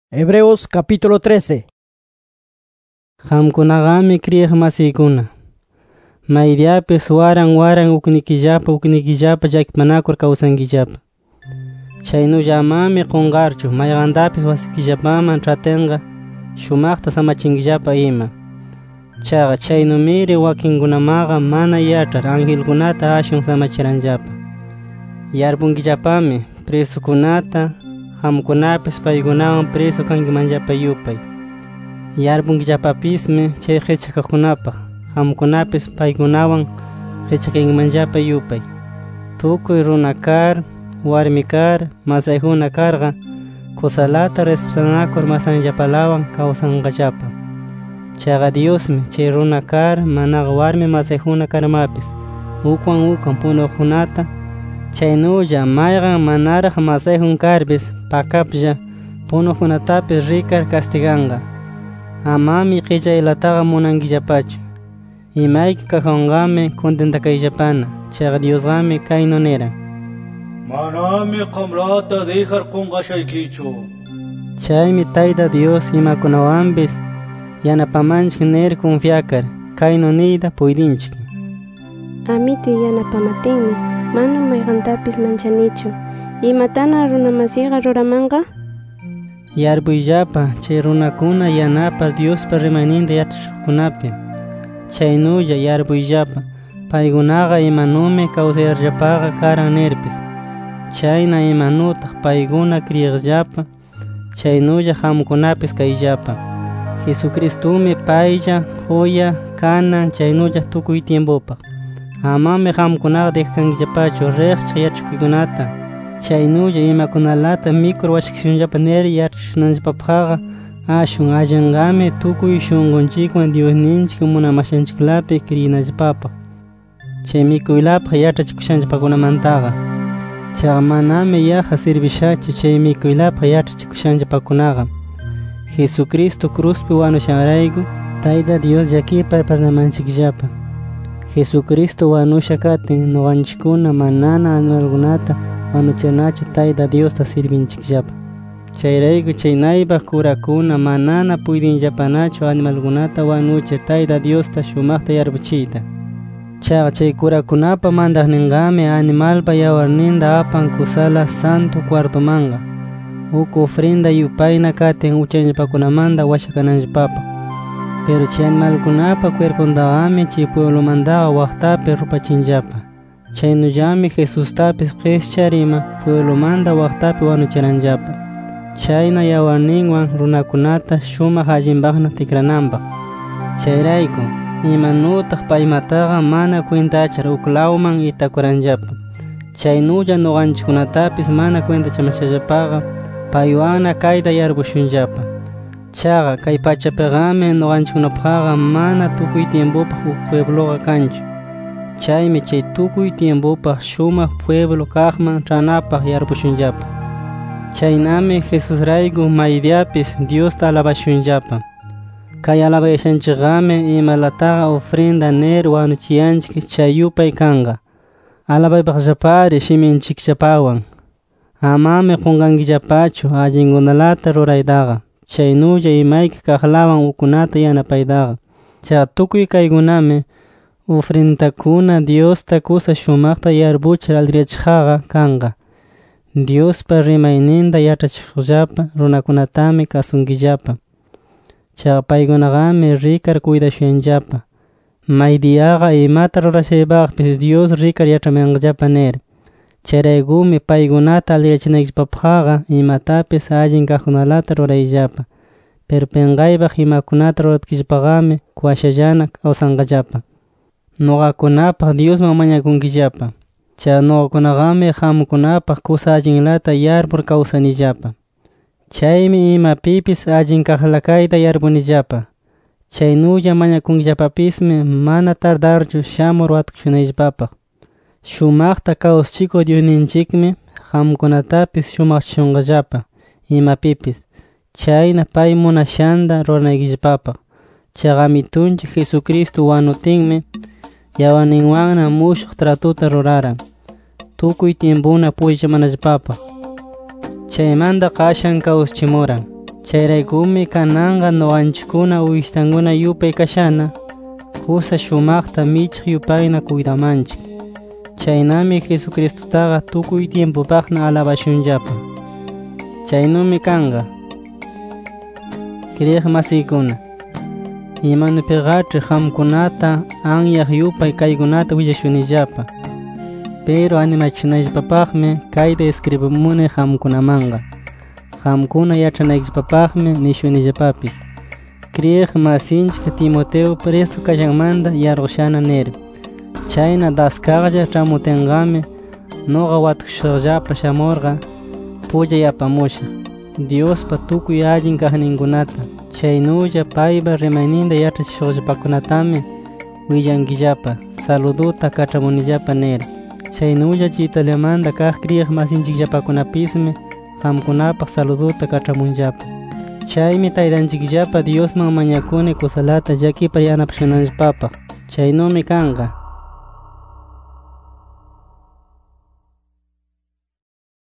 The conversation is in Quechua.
Hebreos capítulo 13. Hamkunagami krieg masikuna. Maidiapis waran uknikillapa llakmanakur kawsankillapa. Chaynu llamami qunqarchu maygandapis wasikillapaman tratinqa shumaqta samachinkillapa ima. Chaqa chaynu miri wakinkunamaqa mana yachar angelkunata ashun samachiranllapa. Yarpunkillapami presukunata hamkunapis paykunawan preso kankimanllapa yupay. Yarpunkillapapismi chay qhichakakunapaq hamkunapis paykunawan qhichakankimanllapa yupay. Tukuy runa kar, warmi kar, masaykuna karqa kusalata respetanakur masanllapalawan kawsanqallapa. Chaqa Diosmi chay runa kar manaqa warmi masaykuna karmapis ukwan punuqkunata chaynulla mayqan manaraq masaykun karbis pakaplla punuqkunatapis rikar castiganqa. Amami q'ichaylataqa munankillapachu. Imayki kajonqami kontentakayllapana. Chaqa Diosqami kaynu niran: Manami qamrata dejar qunqashaykichu. Chaymi Tayta Dios imakunawanpis yanapamanchik nir confiakar kaynu niyta puydinchik: Amitu yanapamatinmi mana mayqantapis manchanichu. Imatana runamasiqa ruramanqa? Yarpuyllapa chay runakuna yanapar Diospa rimayninta yachashuqkunapi. Chaynulla yarpuyllapa paykunaqa imanumi kawsayarllapaqa karan nirpis. Chayna imanutaq paykuna kriyaqllapa chaynulla hamkunapis kayllapa. Jesucristumi paylla joya kanan chaynulla tukuy tiempopaq. Amami hamkunaqa dejkankillapachu riqchaq yachakuykunata. Chaynulla imakunalata mikur washakishunllapa nir yachashunanllapapaqqa ashun allinqami tukuy shunqunchikwan Diosninchik munamashanchiklapi kriyinallapapaq. Chay mikuylapaq yachachikushanllapakunamantaqa. Chaqa manami yaqa sirbishachu chay mikuylapaq yachachikushanllapakunaqa. Jesucristo cruzpi wanushanrayku Tayta Dios llakipar parnamanchikllapa. Jesucristo wanusha katin nuqanchikkuna manana animalkunata wanuchirnachu Tayta Diosta sirvinchikllapa. Chayrayku chaynaypaq kurakuna manana puydinllapanachu animalkunata wanuchir Tayta Diosta shumaqta yarpuchiyta. Chaqa chay kurakunapa mandaqninqami animalpa yawarninta apan kusala santo cuartomanqa, uk ofrenda yupayna katin uchanllapakunamanta washakananllapapaq. Pero chay animalkunapa cuerpuntaqami chay pueblomantaqa waqtapi rupachinllapa. Chaynullami Jesustapis qischarima pueblomanta waqtapi wanuchiranllapa. Chayna yawarninwan runakunata shumaq allinpaqna tikrananpaq. Chayrayku imanutaq paymataqa mana kwintachar uklawman itakuranllapa. Chaynulla nuqanchikkunatapis mana kwintachamashllapaqa paywanna kayta yarpushunllapa. Chaqa kay pachapiqami nuqanchikkunapaqqa mana tukuy tiempopaq uk puebloqa kanchu. Chaymi chay tukuy tiempopaq shumaq pueblo kaqman tranapaq yarpushunllapa. Chaynami Jesusrayku maydiapis Diosta alabashunllapa. Kay alabayashanchikqami imalataqa ofrenda nir wanuchiyanchik chay yupay kanqa. Alabaypaqllapari shiminchikllapawan. Amami qunqankillapachu allinkunalata ruraytaqa. Chaynulla imayki kaqlawan ukunata yanapaytaqa. Chaqa tukuy kaykunami ofrendakuna Diosta kusa shumaqta yarpuchir alriyachiqqa kanqa. Diospa rimayninta yachachishuqllapa runakunatami kasunkillapa. Chaqa paykunaqami rikar cuidashuyanllapa. Maydiaqa imata rurashaypaqpis Dios rikar yach'amanqallapa nir. Chayraykumi paykunata alirachinaykillapapaqqa imatapis allin kaqkunalata rurayllapa. Pero pinqaypaq imakunata ruratkillapaqami kuashallana kawsanqallapa. Nuqakunapaq Diosman mañakunkillapa. Chaqa nuqakunaqami hamkunapaq kusa allinlata yarpur kawsanillapa. Chaymi imapipis allin kaqlakayta yarpunillapa. Chaynulla mañakunkillapapismi mana tardarchu shamur watukushunayllapapaq. Shumaqta kawschikuq Diosninchikmi hamkunatapis shumaqchishunqallapa imapipis. Chayna pay munashanta ruranaykillapapaq. Chaqa Amitunchik Jesucristo wanutinmi yawarninwanna mushuq tratuta ruraran. Tukuy tiempuna pullamanallapapaq. Chaymanta qashan kawsachimuran. Chayraykumi kananga noqanchikkuna uyshtankuna yupay kashana kusa shumaqta michiq yupayna kuydamanchik. Chaynami Jesucristotaqa tukuy tiempopaqna alabashunllapa. Chaynumi kanga. Kriyiq masiykuna, imanupiqach'i qamkunata anyaq yupay kaykunata willashunillapa. Pero animachinayllapapaqmi kayta escribimuni qamkunamanqa. Qamkuna yach'anaykillapapaqmi nishunillapapis. Kriyiq masinchik Timoteo preso kashanmanta yarqushana nir. Chayna daskaqlla ch'amutinqami noqa watukushaqllapa shamurqa pullayapamusha Diospa tukuy allin kaqninkunata. Chaynulla paypa rimayninta yachachishuqllapakunatami willankillapa, saluduta kach'amunillapa nir. Chaynulla Italiamanta kaq kriyiq masinchikllapakunapismi qamkunapaq saluduta kach'amunllapa. Chaymi taytanchikllapa Diosman mañakuni kusalata llakipar yanapashunanllapapaq. Chaynumi kanqa.